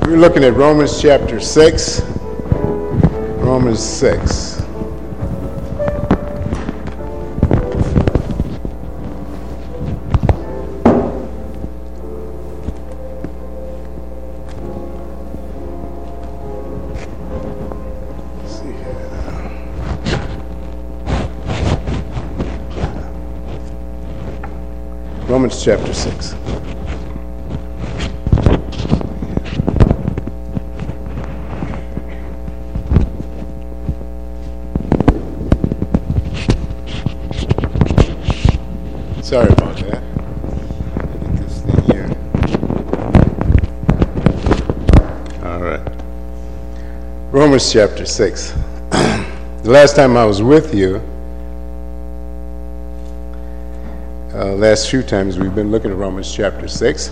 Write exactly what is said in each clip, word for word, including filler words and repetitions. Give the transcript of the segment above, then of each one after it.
We're looking at Romans chapter six. Romans six. Let's see here. Romans chapter six. Sorry about that. Get this thing here. All right. Romans chapter six. The last time I was with you, uh, last few times we've been looking at Romans chapter six.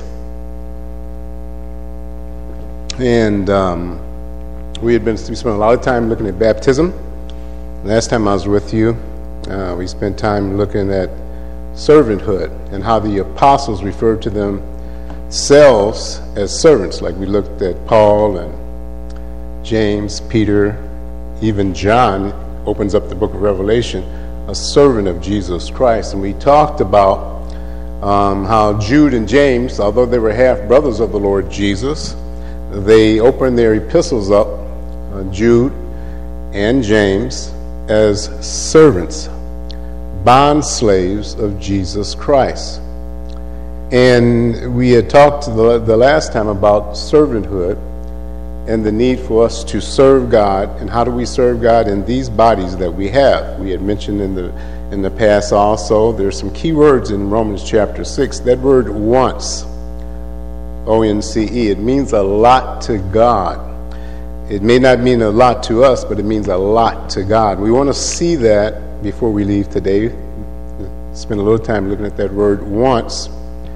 And um, we had been, we spent a lot of time looking at baptism. Last time I was with you, uh, we spent time looking at servanthood and how the apostles referred to themselves as servants, like we looked at Paul and James, Peter, even John opens up the book of Revelation, a servant of Jesus Christ. And we talked about um, how Jude and James, although they were half brothers of the Lord Jesus, they opened their epistles up, uh, Jude and James, as servants, bond slaves of Jesus Christ. And we had talked the, the last time about servanthood and the need for us to serve God. And how do we serve God in these bodies that we have? We had mentioned in the in the past also, there's some key words in Romans chapter six. That word once, O N C E, it means a lot to God. It may not mean a lot to us, but it means a lot to God. We want to see that before we leave today. Spend a little time looking at that word once.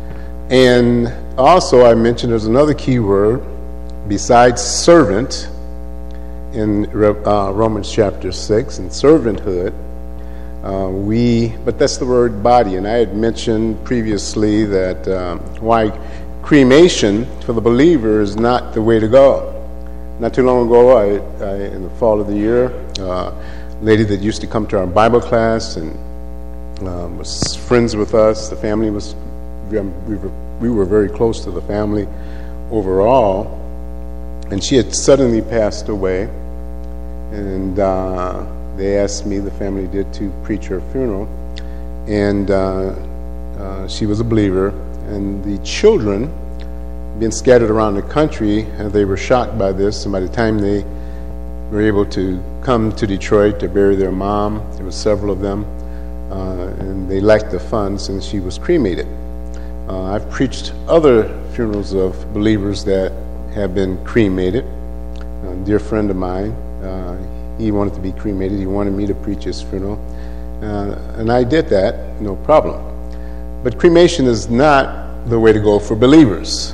And also I mentioned there's another key word besides servant in uh, Romans chapter six, and servanthood. Uh, we, but that's the word body. And I had mentioned previously that um, why cremation for the believer is not the way to go. Not too long ago, I, I in the fall of the year, uh, lady that used to come to our Bible class and um, was friends with us. The family was, we were, we were very close to the family overall. And she had suddenly passed away. And uh, they asked me, the family did, to preach her funeral. And uh, uh, she was a believer. And the children, being scattered around the country, and they were shocked by this. And by the time they were able to come to Detroit to bury their mom, there were several of them, uh, and they lacked the funds, and she was cremated. Uh, I've preached other funerals of believers that have been cremated. A dear friend of mine, uh, he wanted to be cremated. He wanted me to preach his funeral, uh, and I did that, no problem. But cremation is not the way to go for believers.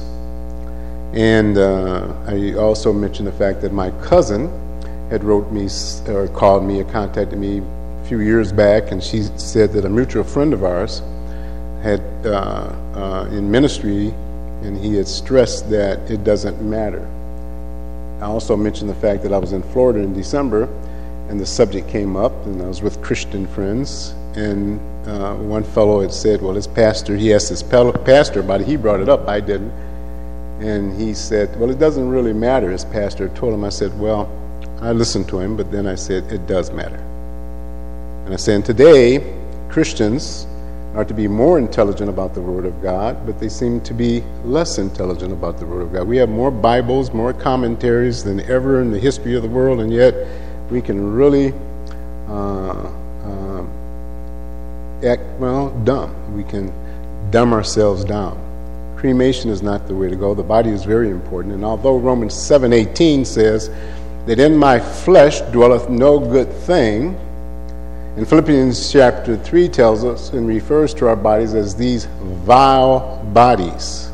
And uh, I also mentioned the fact that my cousin had wrote me or called me or contacted me a few years back, and she said that a mutual friend of ours had uh, uh, in ministry, and he had stressed that it doesn't matter. I also mentioned the fact that I was in Florida in December, and the subject came up, and I was with Christian friends, and uh, one fellow had said, well, his pastor, he asked his pastor about it. He brought it up, I didn't. And he said, well, it doesn't really matter. His pastor told him. I said, well, I listened to him, but then I said, it does matter. And I said, and today, Christians are to be more intelligent about the Word of God, but they seem to be less intelligent about the Word of God. We have more Bibles, more commentaries than ever in the history of the world, and yet we can really uh, uh, act, well, dumb. We can dumb ourselves down. Cremation is not the way to go. The body is very important. And although Romans seven eighteen says that in my flesh dwelleth no good thing, and Philippians chapter three tells us and refers to our bodies as these vile bodies.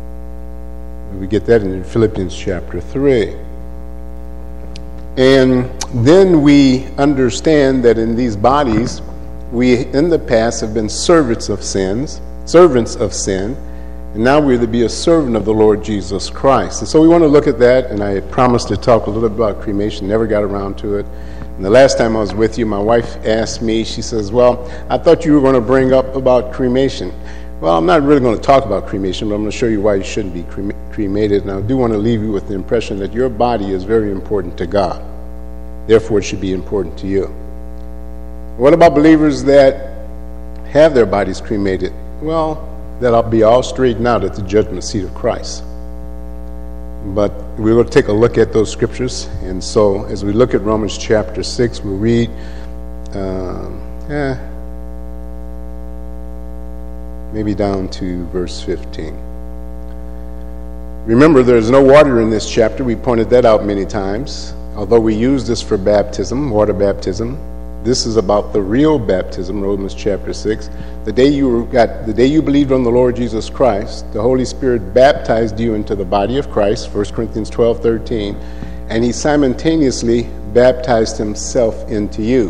We get that in Philippians chapter three. And then we understand that in these bodies, we in the past have been servants of sins, servants of sin, And now we're to be a servant of the Lord Jesus Christ. And so we want to look at that, and I had promised to talk a little bit about cremation, never got around to it. And the last time I was with you, my wife asked me, she says, well, I thought you were going to bring up about cremation. Well, I'm not really going to talk about cremation, but I'm going to show you why you shouldn't be crem- cremated. And I do want to leave you with the impression that your body is very important to God. Therefore, it should be important to you. What about believers that have their bodies cremated? Well, that'll be all straightened out at the judgment seat of Christ. But we will take a look at those scriptures. And so as we look at Romans chapter six, we'll read um, eh, maybe down to verse fifteen. Remember, there's no water in this chapter. We pointed that out many times. Although we use this for baptism, water baptism, this is about the real baptism, Romans chapter six. The day you got, the day you believed on the Lord Jesus Christ, the Holy Spirit baptized you into the body of Christ, First Corinthians twelve thirteen, and he simultaneously baptized himself into you.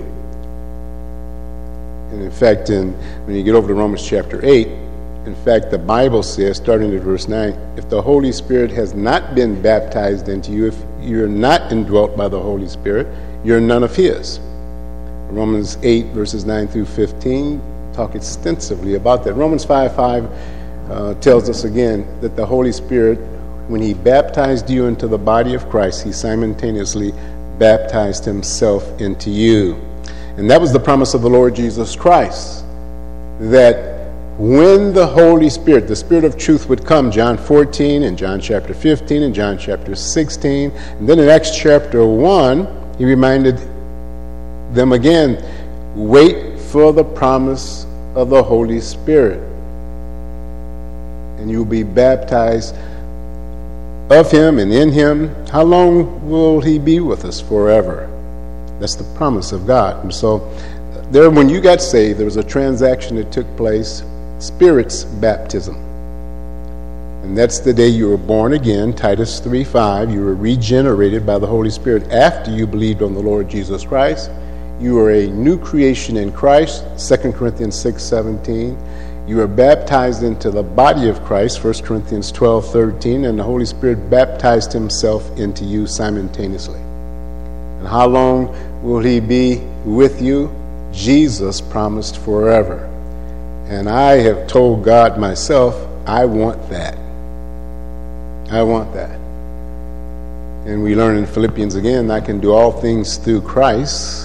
And in fact, in, when you get over to Romans chapter eight, in fact, the Bible says, starting at verse nine, if the Holy Spirit has not been baptized into you, if you're not indwelt by the Holy Spirit, you're none of his. Romans eight, verses nine through fifteen, talk extensively about that. Romans five five uh, tells us again that the Holy Spirit, when he baptized you into the body of Christ, he simultaneously baptized himself into you. And that was the promise of the Lord Jesus Christ, that when the Holy Spirit, the Spirit of truth would come, John fourteen and John chapter fifteen and John chapter sixteen, and then in Acts chapter one, he reminded them again, wait for the promise of the Holy Spirit, and you'll be baptized of him and in him. How long will he be with us? Forever. That's the promise of God. And so there, when you got saved, there was a transaction that took place, Spirit's baptism. And that's the day you were born again, Titus three five. You were regenerated by the Holy Spirit after you believed on the Lord Jesus Christ. You are a new creation in Christ, Second Corinthians six seventeen. You are baptized into the body of Christ, First Corinthians twelve thirteen, and the Holy Spirit baptized himself into you simultaneously. And how long will he be with you? Jesus promised forever. And I have told God myself, I want that. I want that. And we learn in Philippians again, I can do all things through Christ.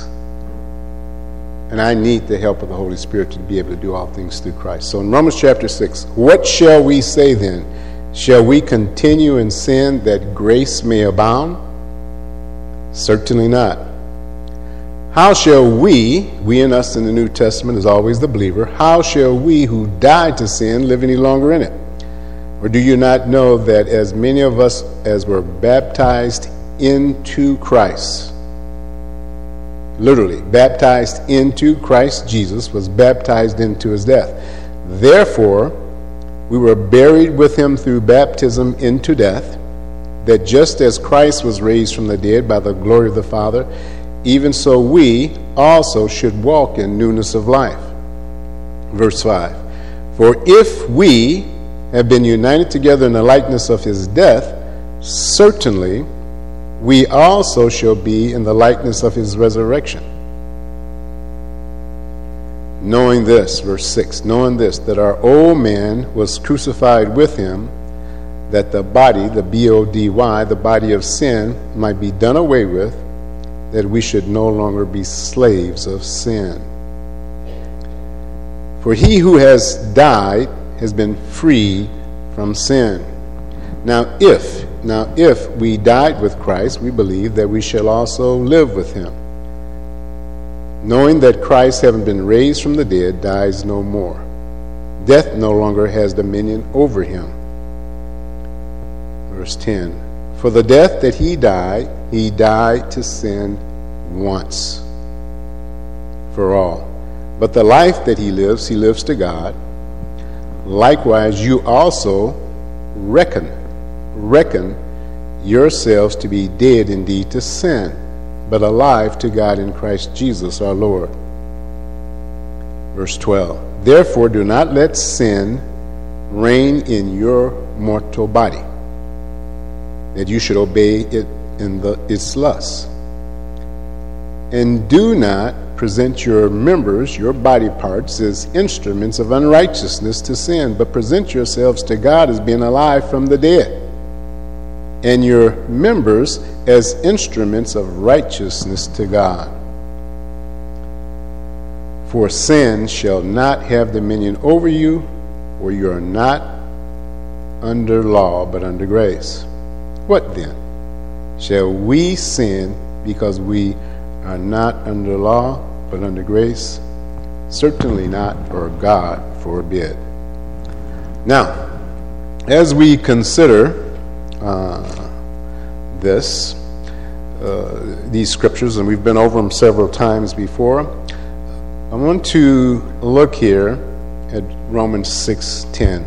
And I need the help of the Holy Spirit to be able to do all things through Christ. So in Romans chapter six, what shall we say then? Shall we continue in sin that grace may abound? Certainly not. How shall we, we and us in the New Testament is always the believer, how shall we who died to sin live any longer in it? Or do you not know that as many of us as were baptized into Christ, literally, baptized into Christ Jesus, was baptized into his death. Therefore, we were buried with him through baptism into death, that just as Christ was raised from the dead by the glory of the Father, even so we also should walk in newness of life. Verse five. For if we have been united together in the likeness of his death, certainly we also shall be in the likeness of his resurrection. Knowing this, verse six, knowing this, that our old man was crucified with him, that the body, the B O D Y, the body of sin, might be done away with, that we should no longer be slaves of sin. For he who has died has been freed from sin. Now if Now, if we died with Christ, we believe that we shall also live with him, knowing that Christ, having been raised from the dead, dies no more. Death no longer has dominion over him. Verse ten. For the death that he died, he died to sin once for all. But the life that he lives, he lives to God. Likewise, you also reckon Reckon yourselves to be dead indeed to sin, but alive to God in Christ Jesus our Lord. Verse twelve. Therefore do not let sin reign in your mortal body, that you should obey it in the, its lusts. And do not present your members, your body parts, as instruments of unrighteousness to sin, but present yourselves to God as being alive from the dead, and your members as instruments of righteousness to God. For sin shall not have dominion over you, for you are not under law, but under grace. What then? Shall we sin because we are not under law, but under grace? Certainly not, for God forbid. Now, as we consider uh, this, uh, these scriptures, and we've been over them several times before, I want to look here at Romans six ten.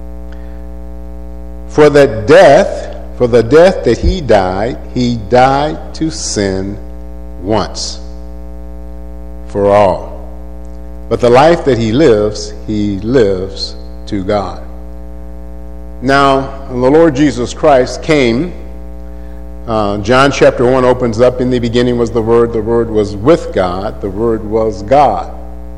For that death, for the death that he died, he died to sin once for all. But the life that he lives, he lives to God. Now, the Lord Jesus Christ came. Uh, John chapter one opens up, in the beginning was the Word, the Word was with God, the Word was God.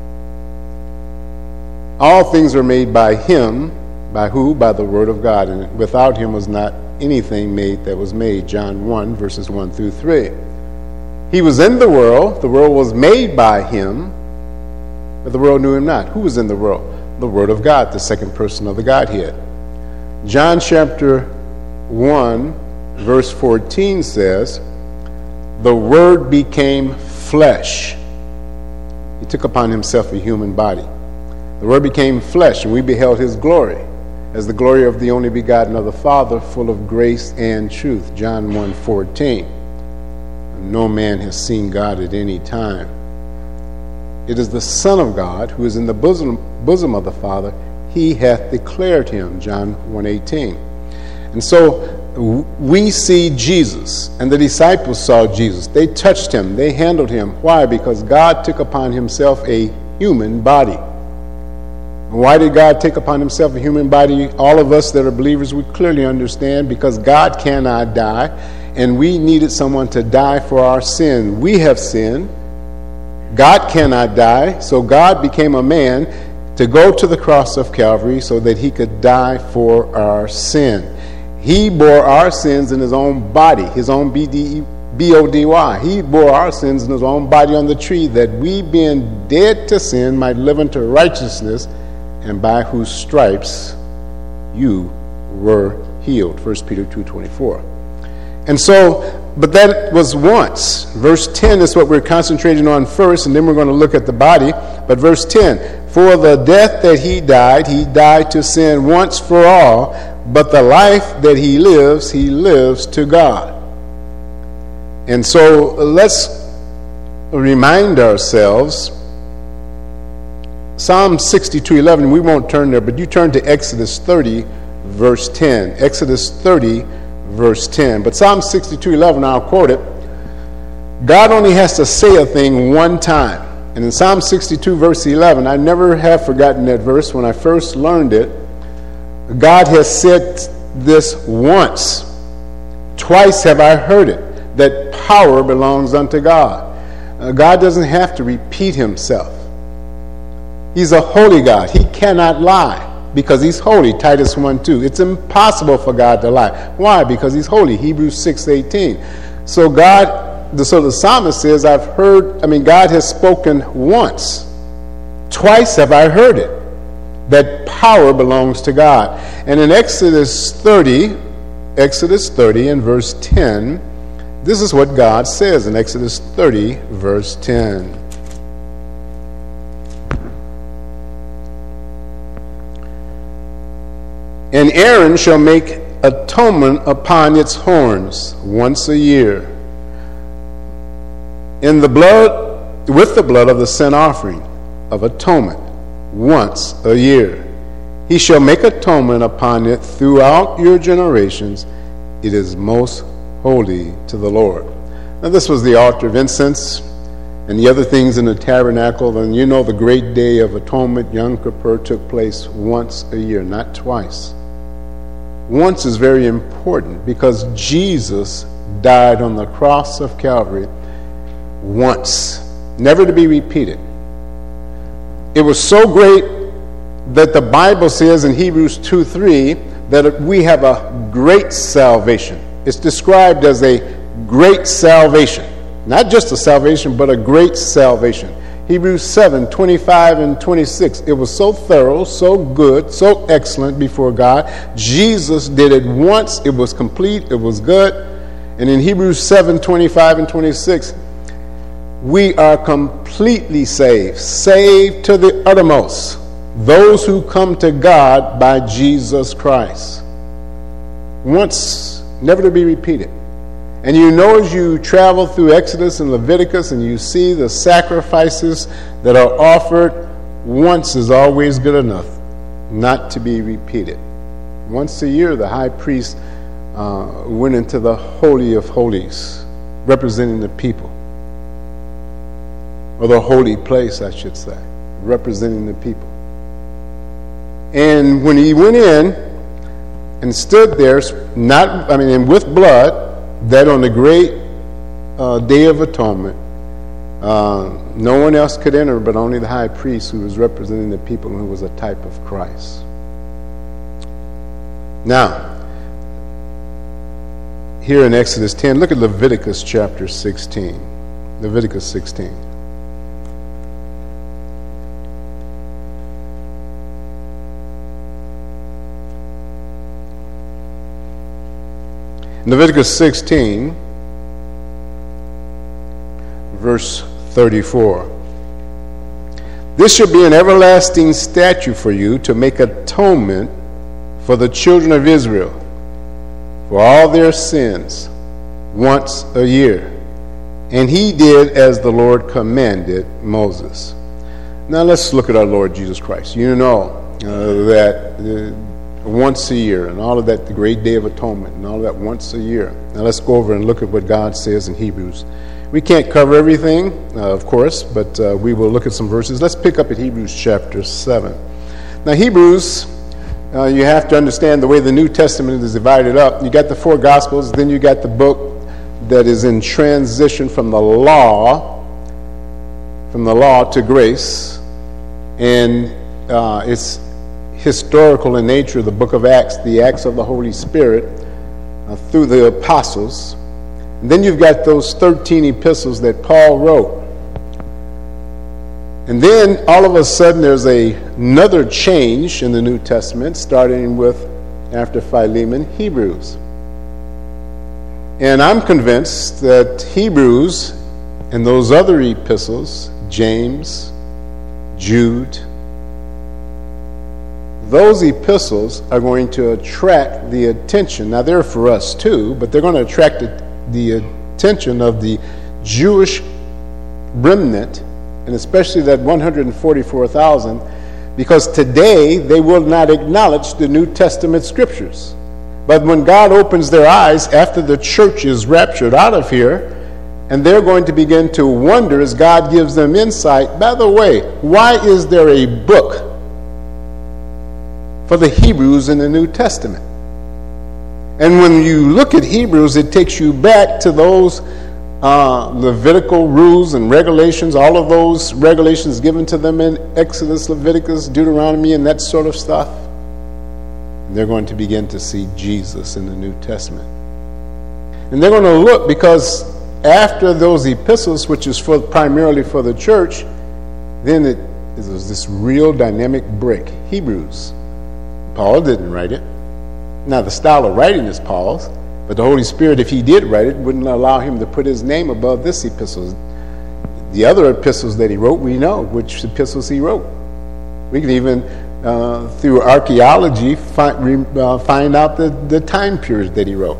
All things were made by him. By who? By the Word of God. And without him was not anything made that was made. John one, verses one through three. He was in the world. The world was made by him, but the world knew him not. Who was in the world? The Word of God, the second person of the Godhead. John chapter one, verse fourteen says, the Word became flesh. He took upon himself a human body. The Word became flesh, and we beheld his glory, as the glory of the only begotten of the Father, full of grace and truth. John one fourteen. No man has seen God at any time. It is the Son of God, who is in the bosom, bosom of the Father. He hath declared him. John one eighteen. And so we see Jesus, and the disciples saw Jesus. They touched him. They handled him. Why? Because God took upon himself a human body. Why did God take upon himself a human body? All of us that are believers would clearly understand, because God cannot die, and we needed someone to die for our sin. We have sinned. God cannot die, so God became a man to go to the cross of Calvary so that he could die for our sin. He bore our sins in his own body, his own B O D Y. He bore our sins in his own body on the tree, that we, being dead to sin, might live unto righteousness, and by whose stripes you were healed. First Peter two twenty-four. And so, but that was once. Verse ten is what we're concentrating on first, and then we're going to look at the body. But verse ten, for the death that he died, he died to sin once for all, but the life that he lives, he lives to God. And so let's remind ourselves, Psalm sixty-two eleven, we won't turn there, but you turn to Exodus thirty, verse ten. Exodus thirty, verse ten. But Psalm sixty-two eleven, I'll quote it. God only has to say a thing one time. And in Psalm sixty-two, verse eleven, I never have forgotten that verse when I first learned it. God has said this once. Twice have I heard it, that power belongs unto God. Uh, God doesn't have to repeat himself. He's a holy God. He cannot lie because he's holy. Titus one two. It's impossible for God to lie. Why? Because he's holy. Hebrews six eighteen. So God, so the psalmist says, I've heard, I mean, God has spoken once. Twice have I heard it, that power belongs to God. And in Exodus thirty, Exodus thirty and verse ten, this is what God says in Exodus thirty, verse ten. And Aaron shall make atonement upon its horns once a year, in the blood, with the blood of the sin offering of atonement, once a year. He shall make atonement upon it throughout your generations. It is most holy to the Lord. Now, this was the altar of incense, and the other things in the tabernacle, then you know the great day of atonement, Yom Kippur, took place once a year, not twice. Once is very important because Jesus died on the cross of Calvary once, never to be repeated. It was so great that the Bible says in Hebrews two three that we have a great salvation. It's described as a great salvation. Not just a salvation, but a great salvation. Hebrews seven twenty-five and twenty-six. It was so thorough, so good, so excellent before God. Jesus did it once. It was complete. It was good. And in Hebrews seven twenty-five and twenty-six, we are completely saved, saved to the uttermost. Those who come to God by Jesus Christ. Once, never to be repeated. And you know, as you travel through Exodus and Leviticus and you see the sacrifices that are offered, once is always good enough, not to be repeated. Once a year, the high priest uh, went into the Holy of Holies, representing the people. Or the holy place, I should say, representing the people. And when he went in and stood there, not, I mean, and with blood, that on the great uh, Day of Atonement, uh, no one else could enter but only the high priest who was representing the people and who was a type of Christ. Now, here in Exodus ten, look at Leviticus chapter sixteen. Leviticus sixteen. Leviticus sixteen, verse thirty-four. This shall be an everlasting statute for you to make atonement for the children of Israel for all their sins once a year. And he did as the Lord commanded Moses. Now let's look at our Lord Jesus Christ. You know uh, that uh, once a year, and all of that, the great Day of Atonement, and all of that once a year. Now let's go over and look at what God says in Hebrews. We can't cover everything, uh, of course, but uh, we will look at some verses. Let's pick up at Hebrews chapter seven. Now Hebrews, uh, you have to understand the way the New Testament is divided up. You got the four Gospels, then you got the book that is in transition from the law, from the law to grace, and uh, it's historical in nature, the book of Acts, the Acts of the Holy Spirit uh, through the apostles. And then you've got those thirteen epistles that Paul wrote. And then all of a sudden there's a, another change in the New Testament, starting with, after Philemon, Hebrews. And I'm convinced that Hebrews and those other epistles, James, Jude, those epistles are going to attract the attention. Now, they're for us too, but they're going to attract the attention of the Jewish remnant, and especially that one hundred forty-four thousand, because today they will not acknowledge the New Testament scriptures. But when God opens their eyes after the church is raptured out of here, and they're going to begin to wonder as God gives them insight, by the way, why is there a book for the Hebrews in the New Testament? And when you look at Hebrews, it takes you back to those uh, Levitical rules and regulations, all of those regulations given to them in Exodus, Leviticus, Deuteronomy, and that sort of stuff. And they're going to begin to see Jesus in the New Testament. And they're going to look, because after those epistles, which is for primarily for the church, then it is this real dynamic break. Hebrews. Paul didn't write it. Now, the style of writing is Paul's, but the Holy Spirit, if he did write it, wouldn't allow him to put his name above this epistle. The other epistles that he wrote, we know which epistles he wrote. We can even, uh, through archaeology, find, uh, find out the, the time period that he wrote.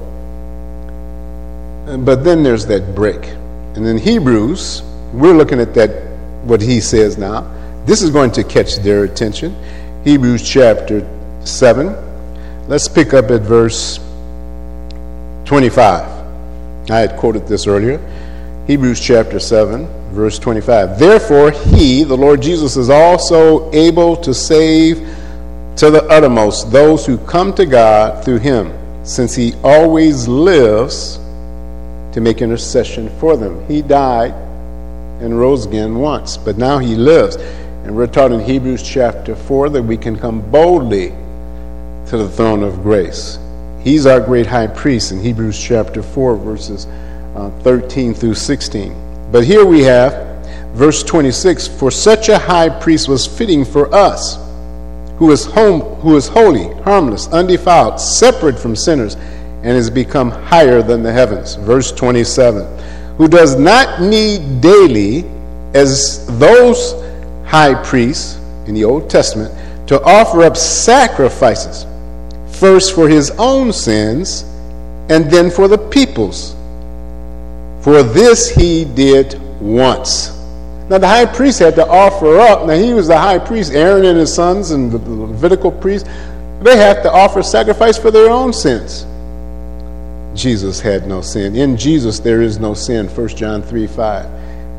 But then there's that break. And in Hebrews, we're looking at that, what he says now. This is going to catch their attention. Hebrews chapter seven. Let's pick up at verse twenty-five. I had quoted this earlier. Hebrews chapter seven, verse twenty-five. Therefore he, the Lord Jesus, is also able to save to the uttermost those who come to God through him, since he always lives to make intercession for them. He died and rose again once, but now he lives. And we're taught in Hebrews chapter four that we can come boldly to the throne of grace. He's our great high priest in Hebrews chapter four, verses uh, thirteen through sixteen. But here we have verse twenty-six, for such a high priest was fitting for us, who is home, who is holy, harmless, undefiled, separate from sinners, and has become higher than the heavens. Verse twenty-seven, who does not need daily, as those high priests in the Old Testament, to offer up sacrifices, first for his own sins, and then for the people's. For this he did once. Now the high priest had to offer up. Now he was the high priest, Aaron and his sons and the Levitical priests. They had to offer sacrifice for their own sins. Jesus had no sin. In Jesus there is no sin, First John three five.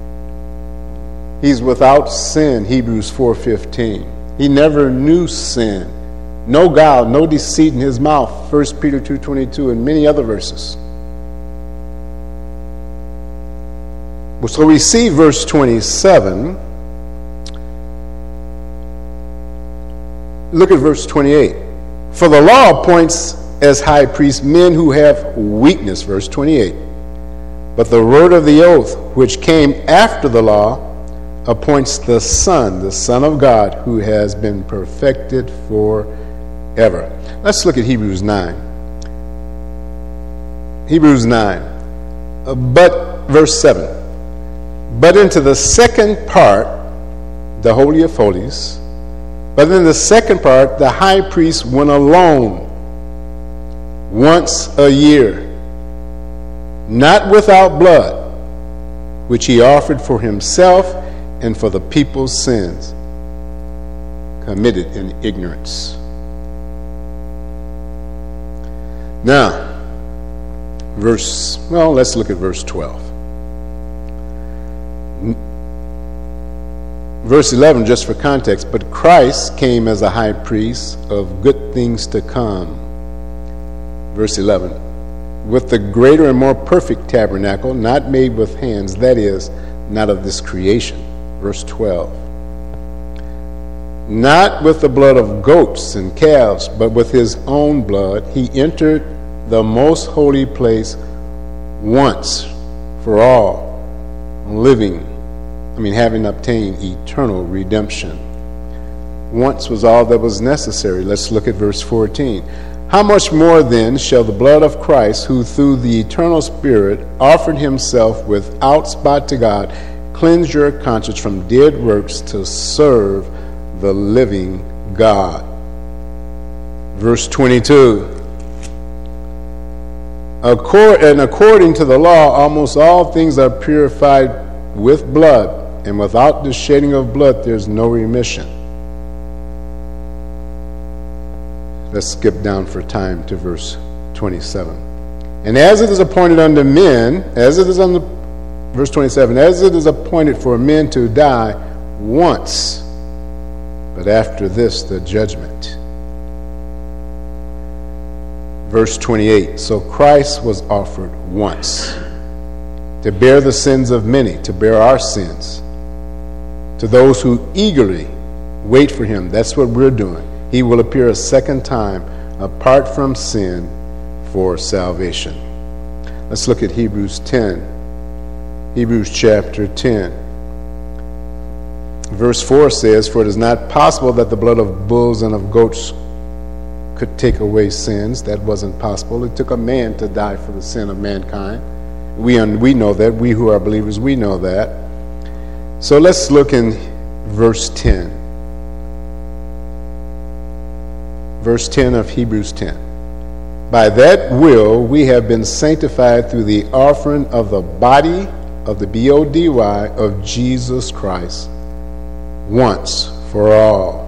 He's without sin, Hebrews four fifteen. He never knew sin. No guile, no deceit in his mouth, First Peter two twenty-two, and many other verses. So we see verse twenty-seven. Look at verse twenty-eight. For the law appoints as high priests men who have weakness, verse twenty-eight. But the word of the oath, which came after the law, appoints the Son, the Son of God, who has been perfected forever. Let's look at Hebrews nine. Hebrews nine. Uh, but, verse seven. But into the second part, the Holy of Holies, but in the second part, the high priest went alone once a year, not without blood, which he offered for himself and for the people's sins, committed in ignorance. Now, verse, well, let's look at verse twelve. Verse eleven, just for context, but Christ came as a high priest of good things to come. Verse eleven, with the greater and more perfect tabernacle, not made with hands, that is, not of this creation. Verse twelve, not with the blood of goats and calves, but with his own blood, he entered the most holy place once for all, living, I mean, having obtained eternal redemption. Once was all that was necessary. Let's look at verse fourteen. How much more then shall the blood of Christ, who through the eternal Spirit offered himself without spot to God, cleanse your conscience from dead works to serve the living God? Verse twenty-two. Accord, and according to the law, almost all things are purified with blood, and without the shedding of blood, there's no remission. Let's skip down for time to verse twenty-seven. And as it is appointed unto men, as it is on the verse twenty-seven, as it is appointed for men to die once, but after this the judgment. Verse twenty-eight, so Christ was offered once to bear the sins of many, to bear our sins, to those who eagerly wait for him. That's what we're doing. He will appear a second time apart from sin for salvation. Let's look at Hebrews ten. Hebrews chapter ten. Verse four says, for it is not possible that the blood of bulls and of goats could take away sins. That wasn't possible. It took a man to die for the sin of mankind. We, we know that. We who are believers, we know that. So let's look in verse ten. Verse ten of Hebrews ten. By that will we have been sanctified through the offering of the body of the B O D Y of Jesus Christ once for all.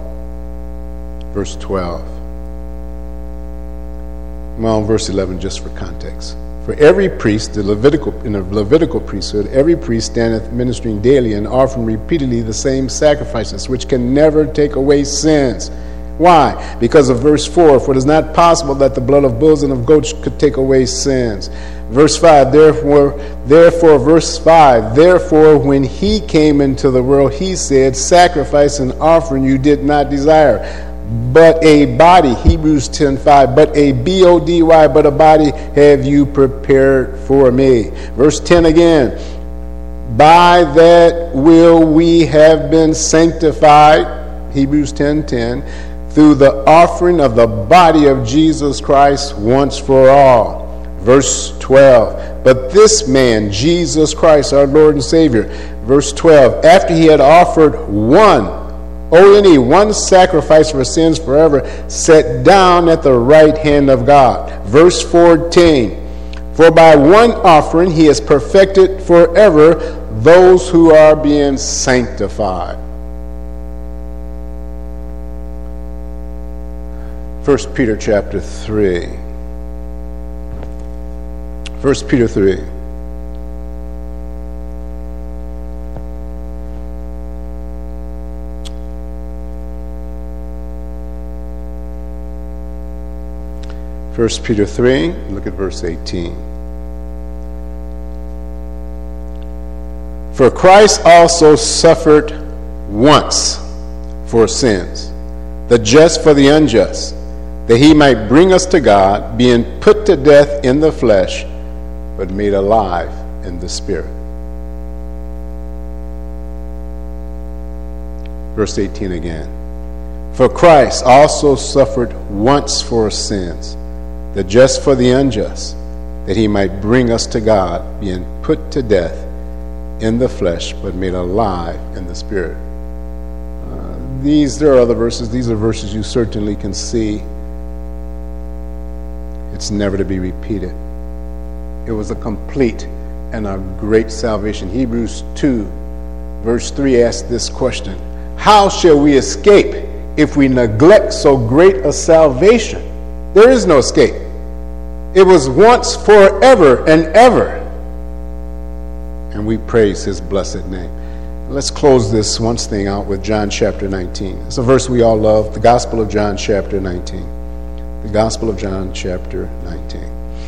Verse twelve. Well, verse eleven, just for context. For every priest, the Levitical, in the Levitical priesthood, every priest standeth ministering daily and offering repeatedly the same sacrifices, which can never take away sins. Why? Because of verse four, for it is not possible that the blood of bulls and of goats could take away sins. Verse five, therefore, therefore, verse five, therefore, when he came into the world, he said, sacrifice and offering you did not desire, but a body, Hebrews ten five, but a B O D Y, but a body have you prepared for me. Verse ten again, by that will we have been sanctified, Hebrews ten ten, through the offering of the body of Jesus Christ once for all. Verse twelve, but this man, Jesus Christ, our Lord and Savior, verse twelve, after he had offered one, O N E, one sacrifice for sins forever, sat down at the right hand of God. Verse fourteen, for by one offering he has perfected forever those who are being sanctified. First Peter chapter three. First Peter three. First Peter three, look at verse eighteen. For Christ also suffered once for sins, the just for the unjust, that he might bring us to God, being put to death in the flesh, but made alive in the Spirit. Verse eighteen again. For Christ also suffered once for sins, the just for the unjust, that he might bring us to God, being put to death in the flesh, but made alive in the Spirit. Uh, these, there are other verses. These are verses you certainly can see. It's never to be repeated. It was a complete and a great salvation. Hebrews two, verse three asks this question: how shall we escape if we neglect so great a salvation? There is no escape. It was once, forever, and ever. And we praise his blessed name. Let's close this once thing out with John chapter nineteen. It's a verse we all love, the Gospel of John chapter nineteen. The Gospel of John chapter nineteen.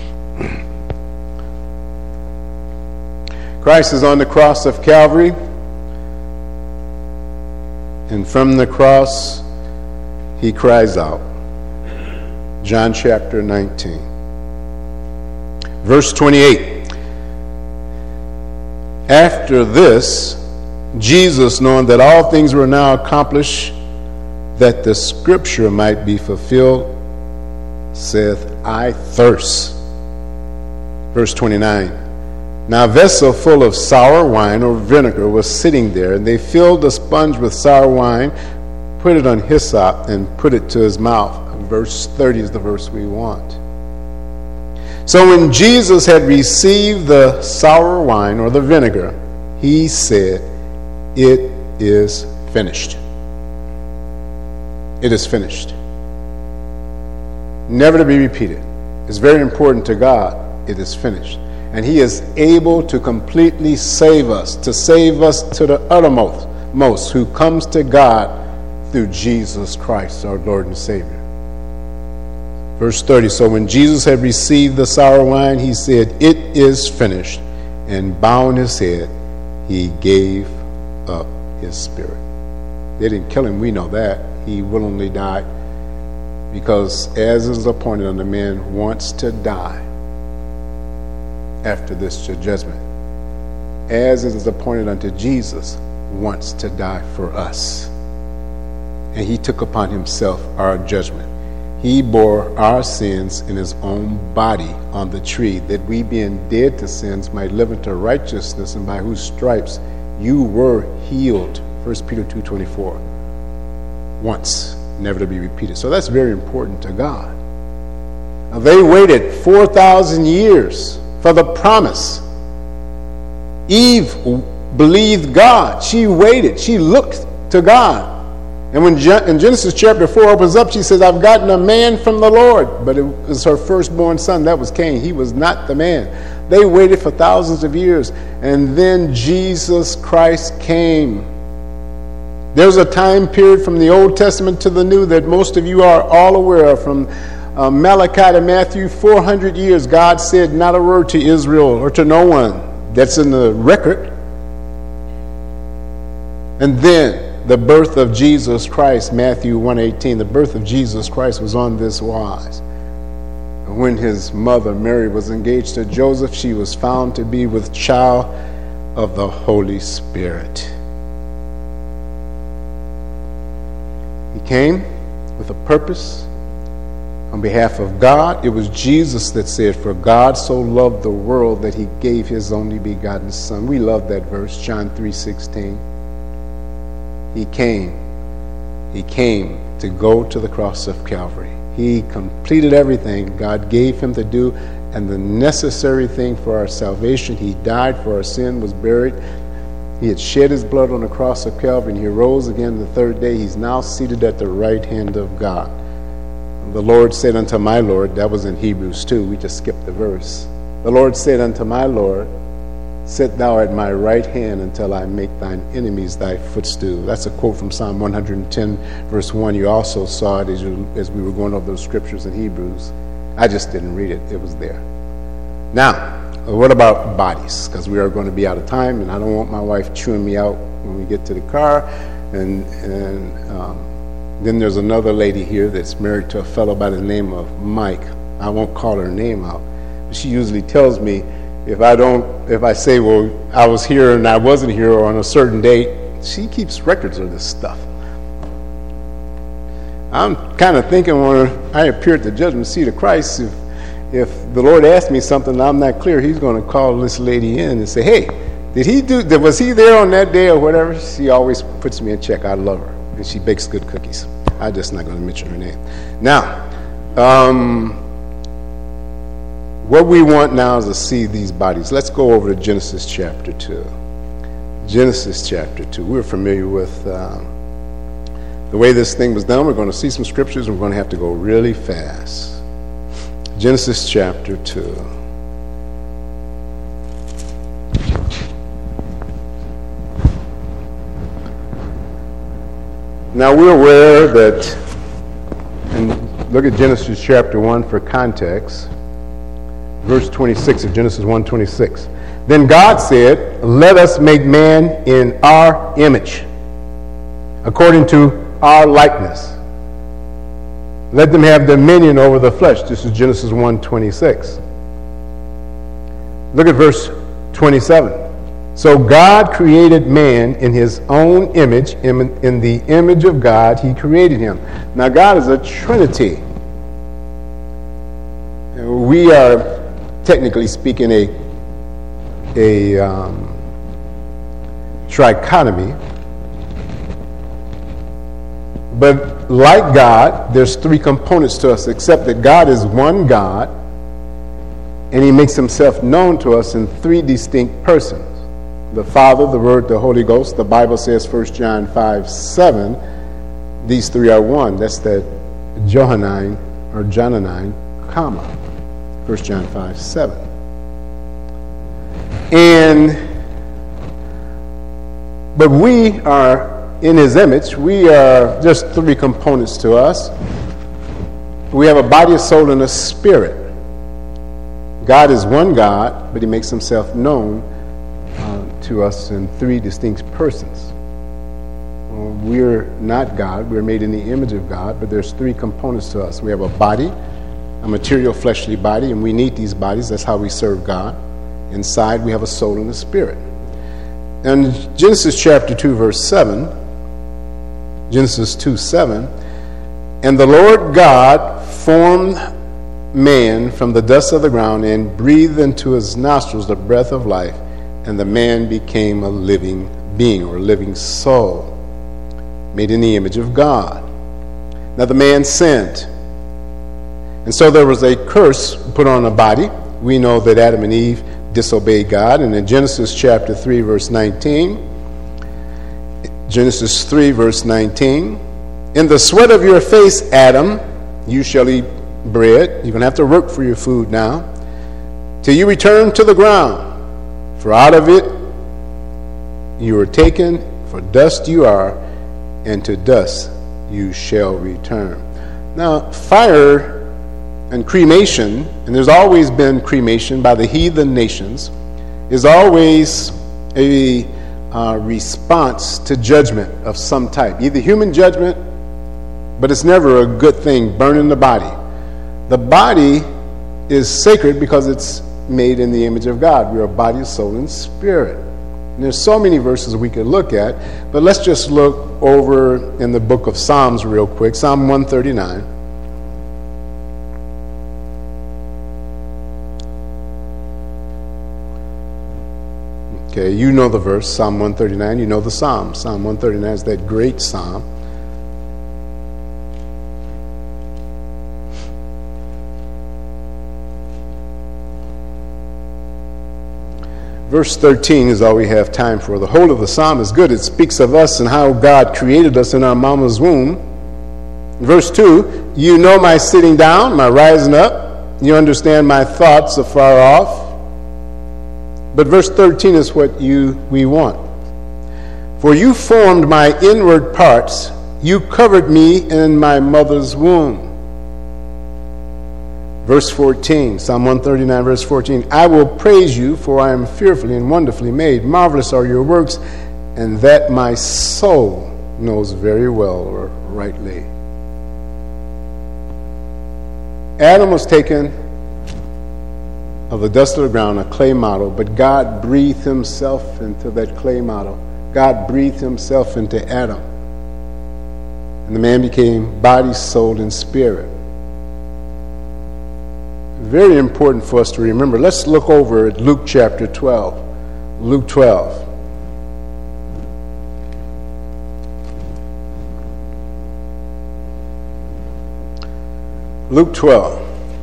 Christ is on the cross of Calvary, and from the cross he cries out. John chapter nineteen. Verse twenty-eight. After this, Jesus, knowing that all things were now accomplished, that the scripture might be fulfilled, saith, I thirst. Verse twenty-nine. Now a vessel full of sour wine or vinegar was sitting there, and they filled a sponge with sour wine, put it on hyssop, and put it to his mouth. Verse thirty is the verse we want. So when Jesus had received the sour wine or the vinegar, he said, it is finished. It is finished. Never to be repeated. It's very important to God. It is finished. And he is able to completely save us, to save us to the uttermost, most, who comes to God through Jesus Christ, our Lord and Savior. Verse thirty, so when Jesus had received the sour wine, he said, it is finished, and bowing his head, he gave up his spirit. They didn't kill him, we know that. He willingly died, because as is appointed unto man wants to die after this judgment, as it is appointed unto Jesus wants to die for us. And he took upon himself our judgment. He bore our sins in his own body on the tree, that we, being dead to sins, might live into righteousness, and by whose stripes you were healed. First Peter two twenty-four. Once, never to be repeated. So that's very important to God. Now, they waited four thousand years for the promise. Eve believed God. She waited. She looked to God. And when Je- in Genesis chapter four opens up, she says, I've gotten a man from the Lord. But it was her firstborn son. That was Cain. He was not the man. They waited for thousands of years. And then Jesus Christ came. There's a time period from the Old Testament to the New that most of you are all aware of. From uh, Malachi to Matthew, four hundred years, God said not a word to Israel or to no one. That's in the record. And then the birth of Jesus Christ, Matthew one eighteen, the birth of Jesus Christ was on this wise. When his mother Mary was engaged to Joseph, she was found to be with child of the Holy Spirit. He came with a purpose on behalf of God. It was Jesus that said, for God so loved the world that he gave his only begotten son. We love that verse, John three sixteen. He came. He came to go to the cross of Calvary. He completed everything God gave him to do, and the necessary thing for our salvation. He died for our sin, was buried. He had shed his blood on the cross of Calvary, and he rose again the third day. He's now seated at the right hand of God. The Lord said unto my Lord, that was in Hebrews two, we just skipped the verse. The Lord said unto my Lord, sit thou at my right hand until I make thine enemies thy footstool. That's a quote from Psalm one hundred ten, verse one. You also saw it as, you, as we were going over those scriptures in Hebrews. I just didn't read it. It was there. Now, what about bodies? Because we are going to be out of time, and I don't want my wife chewing me out when we get to the car. And, and um, then there's another lady here that's married to a fellow by the name of Mike. I won't call her name out. But she usually tells me, If I don't, if I say, well, I was here and I wasn't here on a certain date, she keeps records of this stuff. I'm kind of thinking when I appear at the judgment seat of Christ, if if the Lord asks me something and I'm not clear, he's going to call this lady in and say, hey, did he do, was he there on that day or whatever? She always puts me in check. I love her. And she bakes good cookies. I'm just not going to mention her name. Now, um... what we want now is to see these bodies. Let's go over to Genesis chapter two. Genesis chapter two. We're familiar with um, the way this thing was done. We're going to see some scriptures, and we're going to have to go really fast. Genesis chapter two. Now we're aware that, and look at Genesis chapter one for context. Verse twenty-six of Genesis one twenty-six. Then God said, let us make man in our image, according to our likeness. Let them have dominion over the flesh. This is Genesis one twenty-six. Look at verse twenty-seven. So God created man in his own image. In, in the image of God, he created him. Now God is a Trinity. We are, technically speaking, a, a um, trichotomy. But like God, there's three components to us, except that God is one God, and he makes himself known to us in three distinct persons. The Father, the Word, the Holy Ghost. The Bible says, First John five seven, these three are one. That's that Johannine, or Johannine, comma. First John five seven. And, but we are in his image. We are just three components to us. We have a body, a soul, and a spirit. God is one God, but he makes himself known uh, to us in three distinct persons. Well, we're not God. We're made in the image of God, but there's three components to us. We have a body, a material fleshly body, and we need these bodies. That's how we serve God. Inside, we have a soul and a spirit. And Genesis chapter two, verse seven, Genesis two seven, and the Lord God formed man from the dust of the ground and breathed into his nostrils the breath of life, and the man became a living being, or a living soul, made in the image of God. Now the man sinned, and so there was a curse put on the body. We know that Adam and Eve disobeyed God, and in Genesis chapter 3 verse nineteen, Genesis three verse nineteen, In the sweat of your face, Adam, you shall eat bread. You're going to have to work for your food now. Till you return to the ground. For out of it you are taken, for dust you are, and to dust you shall return. Now, fire and cremation, and there's always been cremation by the heathen nations, is always a uh, response to judgment of some type. Either human judgment, but it's never a good thing, burning the body. The body is sacred because it's made in the image of God. We're a body, soul, and spirit. And there's so many verses we could look at, but let's just look over in the book of Psalms real quick. Psalm one thirty-nine. Okay, you know the verse, Psalm one thirty-nine. You know the psalm. Psalm one thirty-nine is that great psalm. Verse thirteen is all we have time for. The whole of the psalm is good. It speaks of us and how God created us in our mama's womb. Verse two, you know my sitting down, my rising up. You understand my thoughts afar off. But verse thirteen is what you we want. For you formed my inward parts. You covered me in my mother's womb. Verse fourteen, Psalm one thirty-nine, verse fourteen, I will praise you, for I am fearfully and wonderfully made. Marvelous are your works, and that my soul knows very well or rightly. Adam was taken of the dust of the ground, a clay model, but God breathed himself into that clay model. God breathed himself into Adam. And the man became body, soul, and spirit. Very important for us to remember. Let's look over at Luke chapter twelve. Luke twelve. Luke twelve.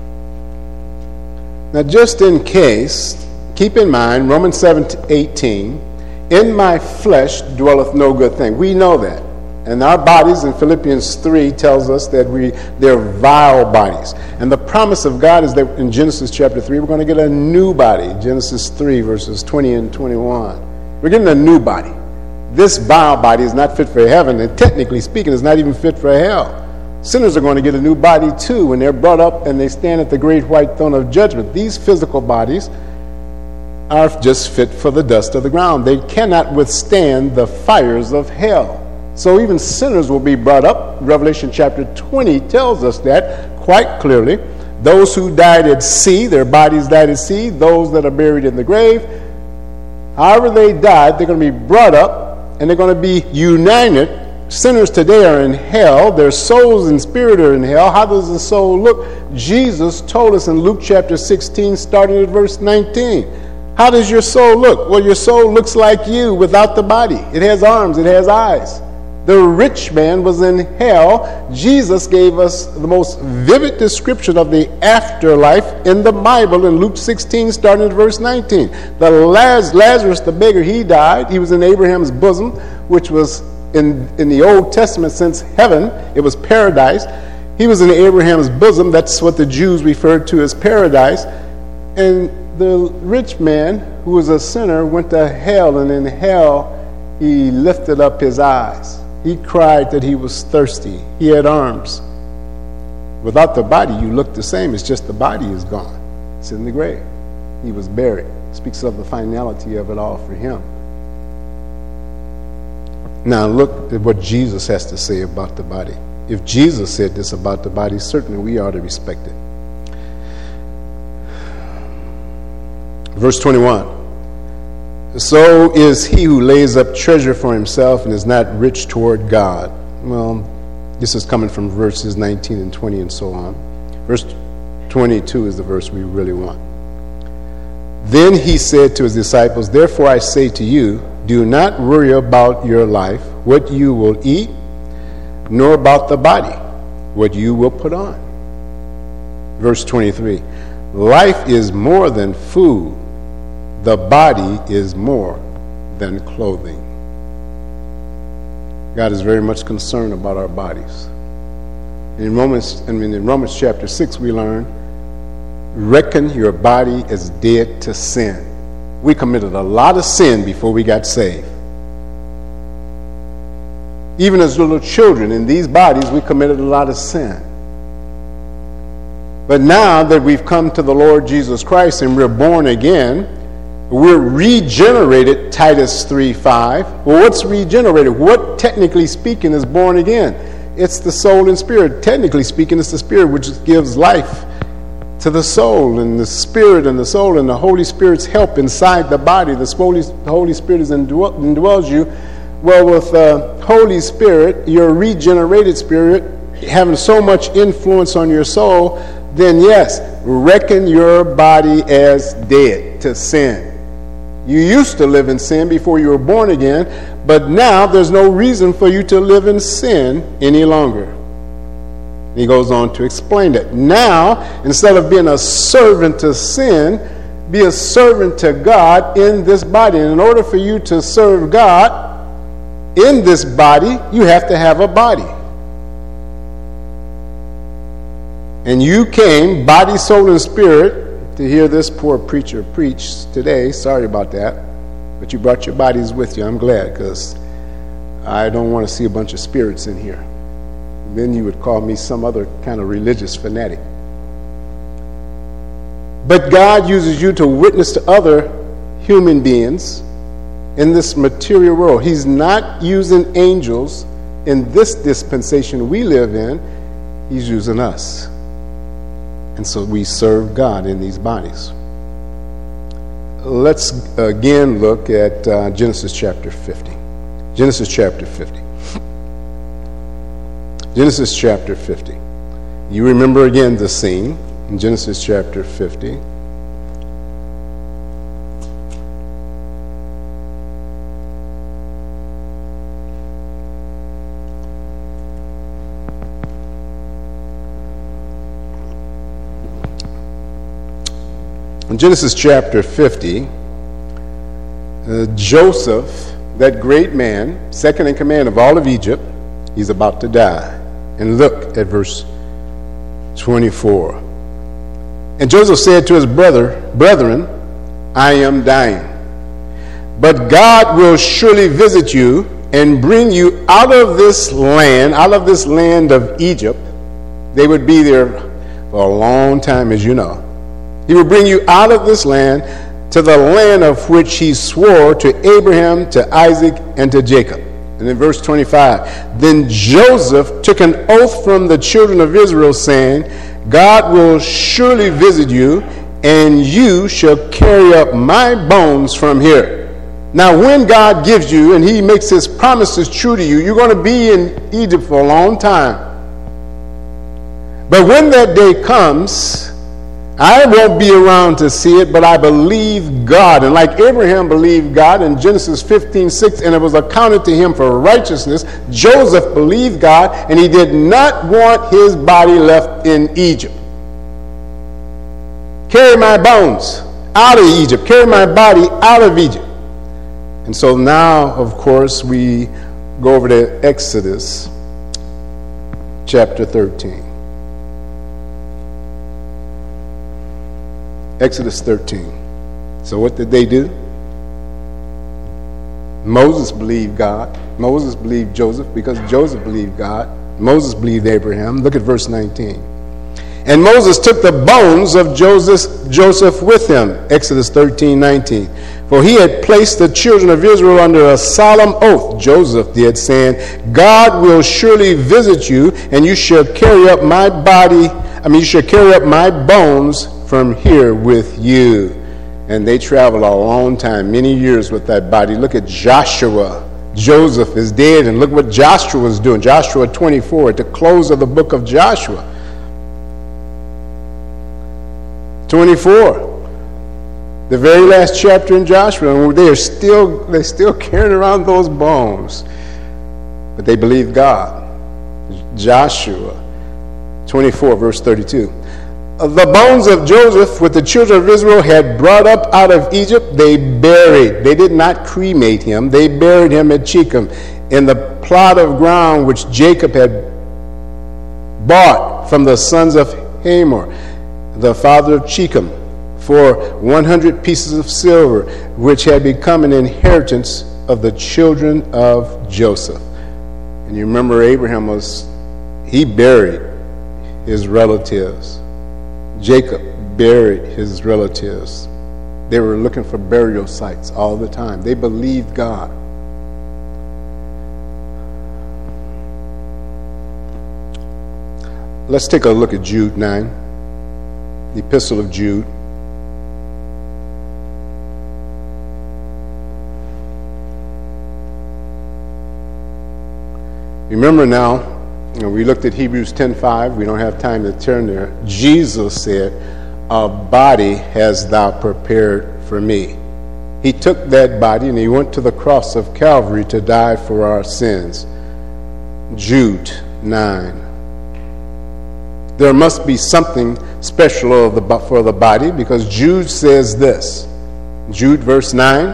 Now, just in case, keep in mind, Romans seven eighteen, in my flesh dwelleth no good thing. We know that. And our bodies in Philippians three tells us that we they're vile bodies. And the promise of God is that in Genesis chapter three, we're going to get a new body. Genesis three, verses twenty and twenty-one. We're getting a new body. This vile body is not fit for heaven, and technically speaking, it's not even fit for hell. Sinners are going to get a new body too when they're brought up and they stand at the great white throne of judgment. These physical bodies are just fit for the dust of the ground. They cannot withstand the fires of hell. So even sinners will be brought up. Revelation chapter twenty tells us that quite clearly. Those who died at sea, their bodies died at sea. Those that are buried in the grave, however they died, they're going to be brought up and they're going to be united. Sinners today are in hell. Their souls and spirit are in hell. How does the soul look? Jesus told us in Luke chapter sixteen, starting at verse nineteen. How does your soul look? Well, your soul looks like you without the body. It has arms. It has eyes. The rich man was in hell. Jesus gave us the most vivid description of the afterlife in the Bible in Luke sixteen, starting at verse nineteen. The Laz- Lazarus, the beggar, he died. He was in Abraham's bosom, which was in, in the Old Testament since heaven. It was paradise. He was in Abraham's bosom. That's what the Jews referred to as paradise. And the rich man, who was a sinner, went to hell, and in hell he lifted up his eyes. He cried that he was thirsty. He had arms. Without the body, you look the same. It's just the body is gone. It's in the grave. He was buried. It speaks of the finality of it all for him. Now look at what Jesus has to say about the body. If Jesus said this about the body, certainly we ought to respect it. Verse twenty-one. So is he who lays up treasure for himself and is not rich toward God. Well, this is coming from verses nineteen and twenty and so on. Verse twenty-two is the verse we really want. Then he said to his disciples, therefore I say to you, do not worry about your life, what you will eat, nor about the body, what you will put on. Verse twenty-three, life is more than food. The body is more than clothing. God is very much concerned about our bodies. In Romans, I mean, in Romans chapter six, we learn, reckon your body as dead to sin. We committed a lot of sin before we got saved. Even as little children, in these bodies, we committed a lot of sin. But now that we've come to the Lord Jesus Christ and we're born again, we're regenerated, Titus three five. Well, what's regenerated? What, technically speaking, is born again? It's the soul and spirit. Technically speaking, it's the spirit which gives life to the soul, and the spirit and the soul and the Holy Spirit's help inside the body. The Holy, the Holy Spirit is indwell, indwells you. Well, with the Holy Spirit, your regenerated spirit, having so much influence on your soul, then yes, reckon your body as dead to sin. You used to live in sin before you were born again, but now there's no reason for you to live in sin any longer. He goes on to explain that. Now, instead of being a servant to sin, be a servant to God in this body. And in order for you to serve God in this body, you have to have a body. And you came, body, soul, and spirit, to hear this poor preacher preach today. Sorry about that. But you brought your bodies with you. I'm glad, because I don't want to see a bunch of spirits in here. Then you would call me some other kind of religious fanatic. But God uses you to witness to other human beings in this material world. He's not using angels in this dispensation we live in. He's using us. And so we serve God in these bodies. Let's again look at uh, Genesis chapter fifty. Genesis chapter fifty. Genesis chapter fifty. You remember again the scene in Genesis chapter fifty. In Genesis chapter fifty, uh, Joseph, that great man, second in command of all of Egypt, he's about to die. And look at verse twenty-four. And Joseph said to his brother, brethren, I am dying. But God will surely visit you and bring you out of this land, out of this land of Egypt. They would be there for a long time, as you know. He will bring you out of this land to the land of which he swore to Abraham, to Isaac, and to Jacob. And in verse twenty-five, then Joseph took an oath from the children of Israel, saying, God will surely visit you, and you shall carry up my bones from here. Now, when God gives you and he makes his promises true to you, you're going to be in Egypt for a long time. But when that day comes, I won't be around to see it, but I believe God. And like Abraham believed God in Genesis fifteen six, and it was accounted to him for righteousness, Joseph believed God, and he did not want his body left in Egypt. Carry my bones out of Egypt. Carry my body out of Egypt. And so now, of course, we go over to Exodus chapter thirteen. Exodus thirteen. So what did they do? Moses believed God. Moses believed Joseph because Joseph believed God. Moses believed Abraham. Look at verse nineteen. And Moses took the bones of Joseph, Joseph with him. Exodus thirteen nineteen. For he had placed the children of Israel under a solemn oath, Joseph did, saying, God will surely visit you, and you shall carry up my body, I mean, you shall carry up my bones from here with you. And they traveled a long time, many years with that body. Look at Joshua. Joseph is dead, and look what Joshua was doing. Joshua twenty-four, at the close of the book of Joshua. twenty-four. The very last chapter in Joshua, and they are still they're still carrying around those bones. But they believed God. Joshua twenty-four, verse thirty-two. The bones of Joseph, with the children of Israel had brought up out of Egypt, they buried. They did not cremate him. They buried him at Shechem in the plot of ground which Jacob had bought from the sons of Hamor, the father of Shechem, for one hundred pieces of silver, which had become an inheritance of the children of Joseph. And you remember Abraham was, he buried his relatives. Jacob buried his relatives. They were looking for burial sites all the time. They believed God. Let's take a look at Jude nine, the Epistle of Jude. Remember now, you know, we looked at Hebrews ten five. We don't have time to turn there. Jesus said, "A body hast thou prepared for me." He took that body and he went to the cross of Calvary to die for our sins. Jude nine. There must be something special of the, for the body, because Jude says this. Jude verse nine.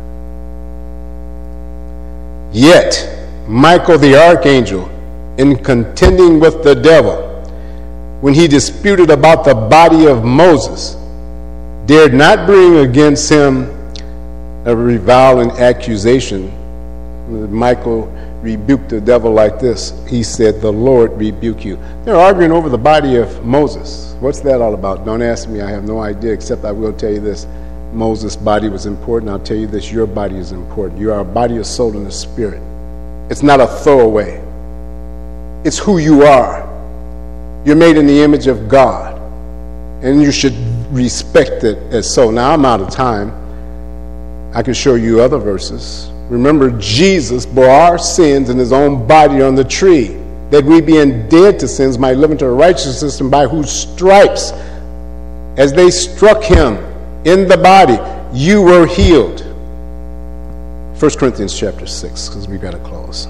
Yet Michael the archangel, in contending with the devil, when he disputed about the body of Moses, dared not bring against him a reviling accusation. Michael rebuked the devil like this. He said, "The Lord rebuke you." They're arguing over the body of Moses. What's that all about? Don't ask me. I have no idea, except I will tell you this. Moses' body was important. I'll tell you this. Your body is important. You are a body, a soul, and a spirit. It's not a throwaway. It's who you are. You're made in the image of God, and you should respect it as so. Now, I'm out of time. I can show you other verses. Remember, Jesus bore our sins in his own body on the tree, that we, being dead to sins, might live into righteousness, and by whose stripes, as they struck him in the body, you were healed. First Corinthians chapter six, because we've got to close.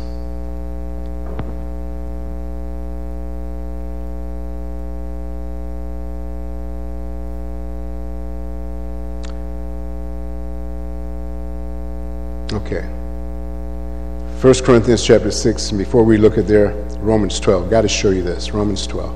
Okay. First Corinthians chapter six, and before we look at there, Romans twelve. Got to show you this. Romans twelve.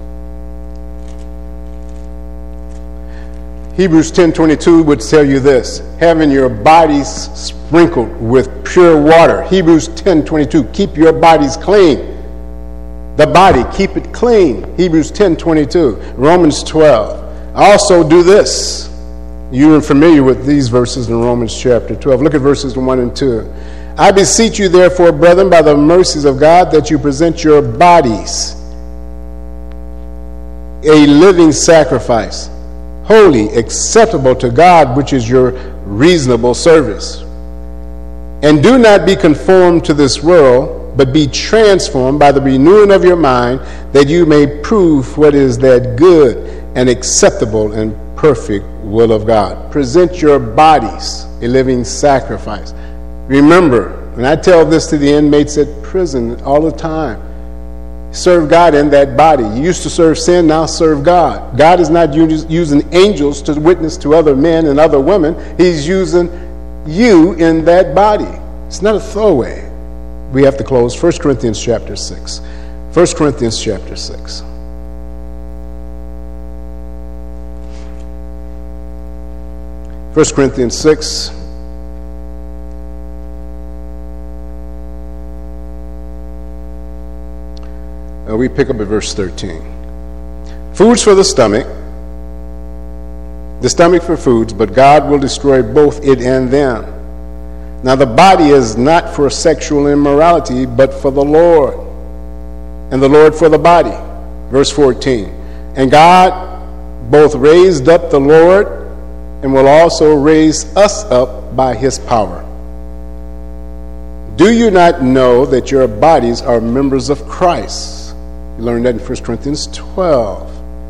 Hebrews ten twenty-two would tell you this: having your bodies sprinkled with pure water. Hebrews ten twenty-two, keep your bodies clean. The body, keep it clean. Hebrews ten twenty-two. Romans twelve. Also do this. You are familiar with these verses in Romans chapter twelve. Look at verses one and two. I beseech you, therefore, brethren, by the mercies of God, that you present your bodies a living sacrifice, holy, acceptable to God, which is your reasonable service. And do not be conformed to this world, but be transformed by the renewing of your mind, that you may prove what is that good and acceptable and perfect will of God. Present your bodies a living sacrifice. Remember, and I tell this to the inmates at prison all the time, serve God in that body. You used to serve sin, now serve God. God is not using angels to witness to other men and other women. He's using you in that body. It's not a throwaway. We have to close. First Corinthians chapter six. First Corinthians chapter six. First Corinthians six. Uh, we pick up at verse thirteen. Foods for the stomach, the stomach for foods, but God will destroy both it and them. Now the body is not for sexual immorality, but for the Lord, and the Lord for the body. Verse fourteen. And God both raised up the Lord, and will also raise us up by his power. Do you not know that your bodies are members of Christ? You learn that in First Corinthians twelve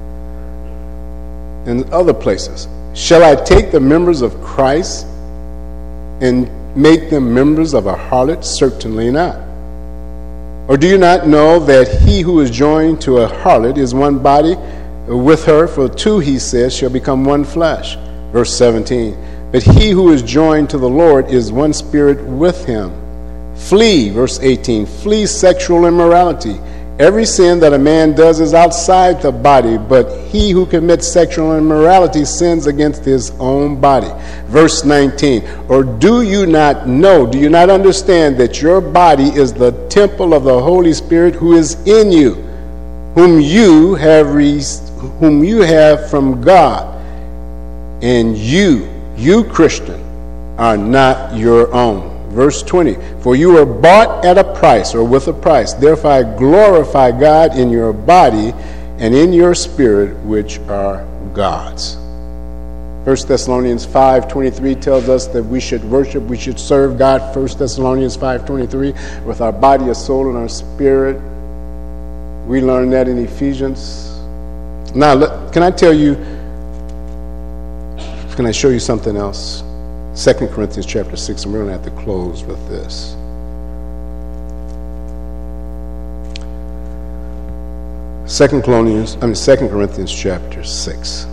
and other places. Shall I take the members of Christ and make them members of a harlot? Certainly not. Or do you not know that he who is joined to a harlot is one body with her? For two, he says, shall become one flesh. Verse seventeen. But he who is joined to the Lord is one spirit with him. Flee, verse eighteen, flee sexual immorality. Every sin that a man does is outside the body, but he who commits sexual immorality sins against his own body. Verse nineteen, or do you not know, do you not understand that your body is the temple of the Holy Spirit who is in you, whom you have re- whom you have from God, and you, you Christian, are not your own. Verse twenty, for you were bought at a price, or with a price. Therefore I glorify God in your body and in your spirit, which are God's. First Thessalonians five twenty-three tells us that we should worship, we should serve God. First Thessalonians five twenty-three, with our body, our soul, and our spirit. We learn that in Ephesians. Now, can I tell you, can I show you something else? Second Corinthians chapter six, and we're going to have to close with this. Second Corinthians, I mean Second Corinthians chapter six.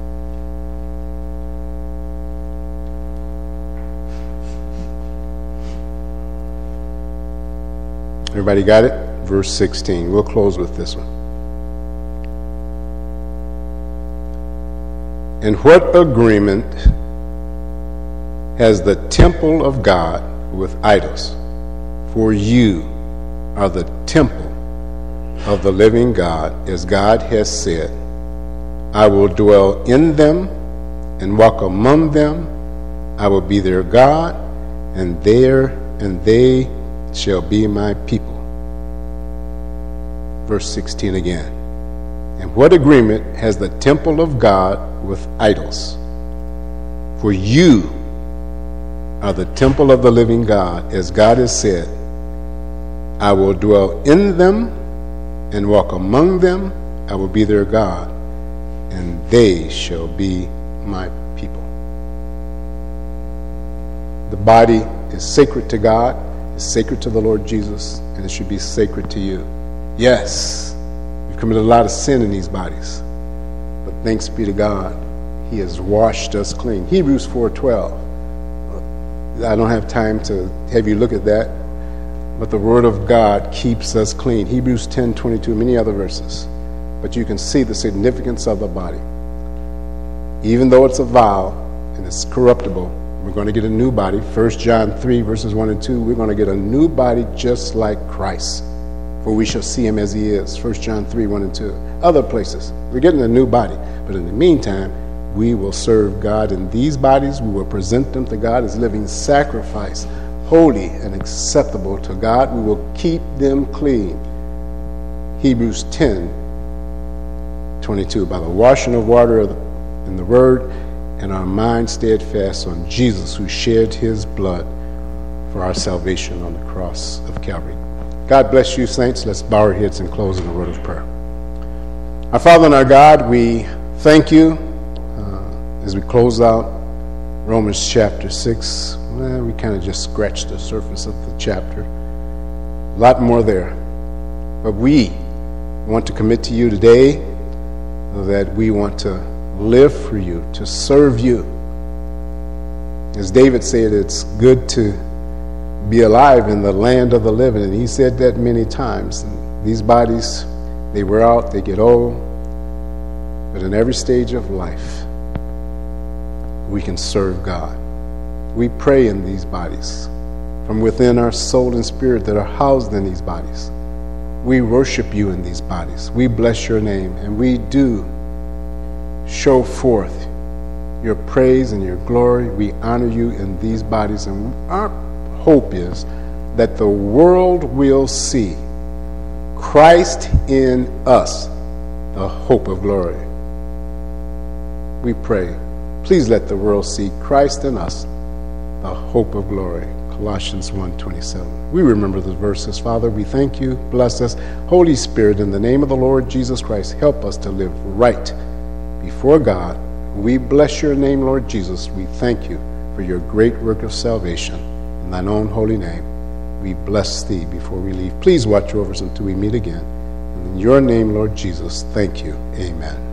Everybody got it? Verse sixteen. We'll close with this one. And what agreement has the temple of God with idols? For you are the temple of the living God, as God has said, I will dwell in them and walk among them. I will be their God, and there and they shall be my people. Verse sixteen again. And what agreement has the temple of God with idols? For you are the temple of the living God, as God has said, I will dwell in them and walk among them. I will be their God, and they shall be my people. The body is sacred to God, is sacred to the Lord Jesus, and it should be sacred to you. Yes, we've committed a lot of sin in these bodies, but thanks be to God, He has washed us clean. Hebrews four twelve. I don't have time to have you look at that, but the Word of God keeps us clean. Hebrews ten twenty-two, many other verses. But you can see the significance of the body. Even though it's a vow and it's corruptible, we're going to get a new body. First John three, verses one and two, we're going to get a new body just like Christ, for we shall see Him as He is. First John three, one and two. Other places, we're getting a new body. But in the meantime, we will serve God in these bodies. We will present them to God as living sacrifice, holy and acceptable to God. We will keep them clean. Hebrews ten twenty-two. By the washing of water in the Word, and our mind steadfast on Jesus, who shed His blood for our salvation on the cross of Calvary. God bless you, saints. Let's bow our heads and close in a word of prayer. Our Father and our God, we thank you. As we close out Romans chapter six, well, we kind of just scratched the surface of the chapter. A lot more there. But we want to commit to you today that we want to live for you, to serve you. As David said, it's good to be alive in the land of the living. And he said that many times. And these bodies, they wear out, they get old. But in every stage of life, we can serve God. We pray in these bodies from within our soul and spirit that are housed in these bodies. We worship you in these bodies. We bless your name, and we do show forth your praise and your glory. We honor you in these bodies, and our hope is that the world will see Christ in us, the hope of glory. We pray, please let the world see Christ in us, the hope of glory. Colossians one twenty-seven. We remember the verses. Father, we thank you. Bless us. Holy Spirit, in the name of the Lord Jesus Christ, help us to live right before God. We bless your name, Lord Jesus. We thank you for your great work of salvation. In thine own holy name, we bless thee before we leave. Please watch over us until we meet again. And in your name, Lord Jesus, thank you. Amen.